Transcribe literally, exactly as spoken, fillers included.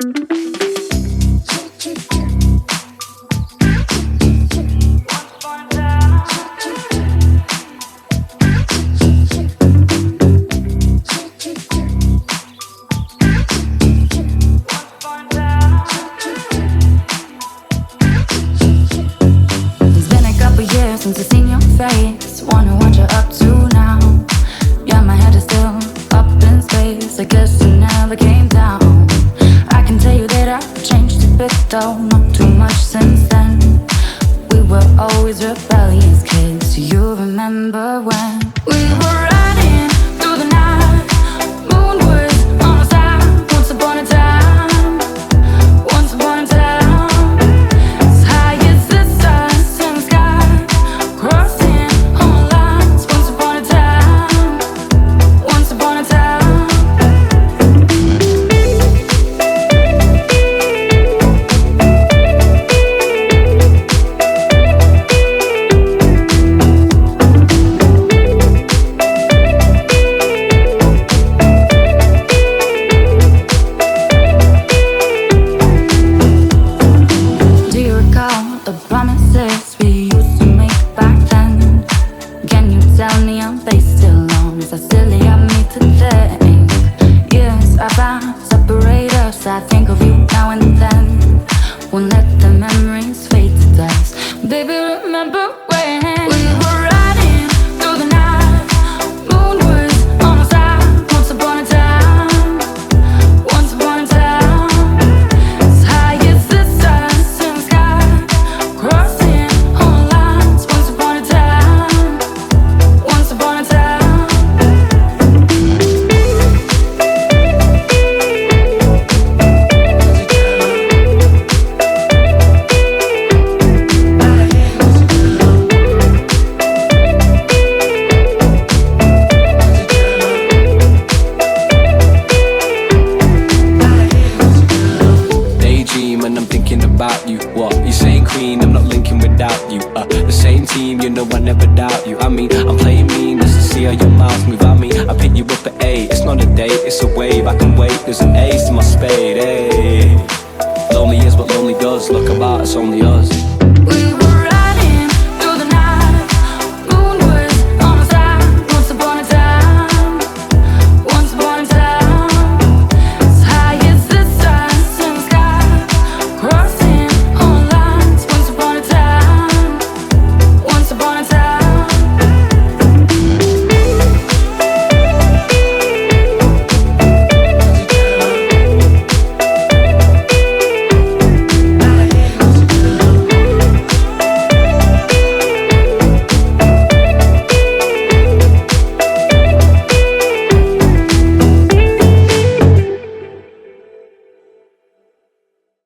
Since I've seen your face, wonder what you're up to now. Yeah, my head is still up in space. I guess you never came down. I can tell you that I've changed a bit though, not too much since then. We were always rebellious kids. Do you remember when we were riding through the night, moonwards on a side? Once upon a time, once upon a time. The promises we used to make back then. Can you tell me I'm based still on? Is that silly of me to think? Years I found separate us. I think of you now and then. Won't let the memories fade to dust. Baby, remember when we were riding through the night, moonwards on a side. Once upon a time, once upon a time. About you, what you saying, queen? I'm not linking without you. Uh, the same team, you know I never doubt you. I mean, I'm playing mean just to see how your mouth move. I mean, I pick you up at eight. It's not a date, it's a wave. I can wait. There's an ace in my spade.